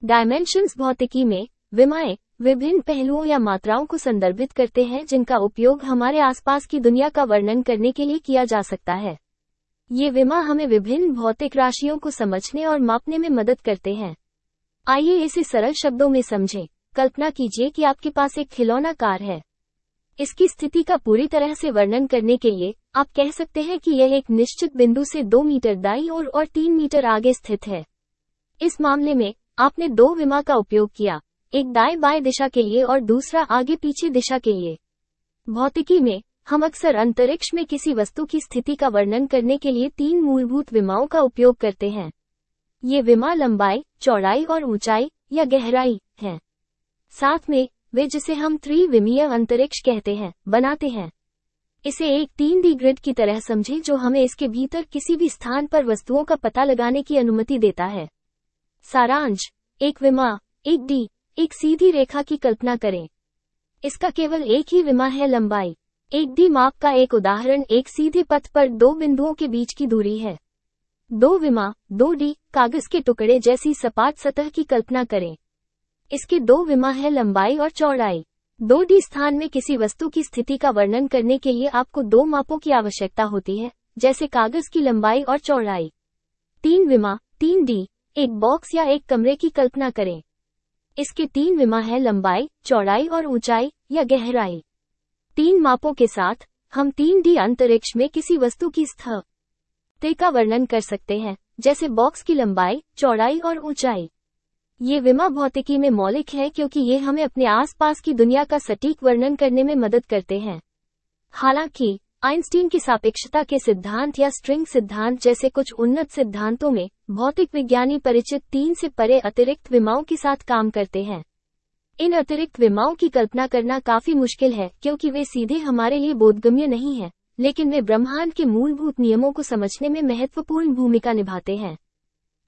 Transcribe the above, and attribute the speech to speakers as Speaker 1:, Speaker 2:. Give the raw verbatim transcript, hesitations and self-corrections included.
Speaker 1: Dimensions भौतिकी में विमाएं विभिन्न पहलुओं या मात्राओं को संदर्भित करते हैं जिनका उपयोग हमारे आसपास की दुनिया का वर्णन करने के लिए किया जा सकता है। ये विमा हमें विभिन्न भौतिक राशियों को समझने और मापने में मदद करते हैं। आइए इसे सरल शब्दों में समझें। कल्पना कीजिए कि आपके पास एक खिलौना कार है। इसकी स्थिति का पूरी तरह से वर्णन करने के लिए आप कह सकते हैं कि यह एक निश्चित बिंदु से दो मीटर दाईं ओर और तीन मीटर आगे स्थित है। इस मामले में आपने दो विमा का उपयोग किया, एक दाएं बाएं दिशा के लिए और दूसरा आगे पीछे दिशा के लिए। भौतिकी में हम अक्सर अंतरिक्ष में किसी वस्तु की स्थिति का वर्णन करने के लिए तीन मूलभूत विमाओं का उपयोग करते हैं। ये विमा लंबाई, चौड़ाई और ऊंचाई या गहराई हैं। साथ में वे जिसे हम त्रिविमीय अंतरिक्ष कहते हैं, बनाते हैं। इसे एक तीन डी ग्रिड की तरह समझें जो हमें इसके भीतर किसी भी स्थान पर वस्तुओं का पता लगाने की अनुमति देता है। सारांश, एक विमा, एक डी, एक सीधी रेखा की कल्पना करें। इसका केवल एक ही विमा है, लंबाई। एक डी माप का एक उदाहरण एक सीधे पथ पर दो बिंदुओं के बीच की दूरी है। दो विमा, दो डी, कागज के टुकड़े जैसी सपाट सतह की कल्पना करें। इसके दो विमा है, लंबाई और चौड़ाई। दो डी स्थान में किसी वस्तु की स्थिति का वर्णन करने के लिए आपको दो मापों की आवश्यकता होती है, जैसे कागज की लंबाई और चौड़ाई। तीन विमा, तीन डी, एक बॉक्स या एक कमरे की कल्पना करें। इसके तीन विमा है, लंबाई, चौड़ाई और ऊंचाई या गहराई। तीन मापों के साथ हम तीन डी अंतरिक्ष में किसी वस्तु की स्थिति का वर्णन कर सकते हैं, जैसे बॉक्स की लंबाई, चौड़ाई और ऊंचाई। ये विमा भौतिकी में मौलिक है क्योंकि ये हमें अपने आसपास की दुनिया का सटीक वर्णन करने में मदद करते हैं। हालांकि आइंस्टीन की सापेक्षता के सिद्धांत या स्ट्रिंग सिद्धांत जैसे कुछ उन्नत सिद्धांतों में भौतिक विज्ञानी परिचित तीन से परे अतिरिक्त विमाओं के साथ काम करते हैं। इन अतिरिक्त विमाओं की कल्पना करना काफी मुश्किल है क्योंकि वे सीधे हमारे लिए बोधगम्य नहीं हैं, लेकिन वे ब्रह्मांड के मूलभूत नियमों को समझने में महत्वपूर्ण भूमिका निभाते हैं।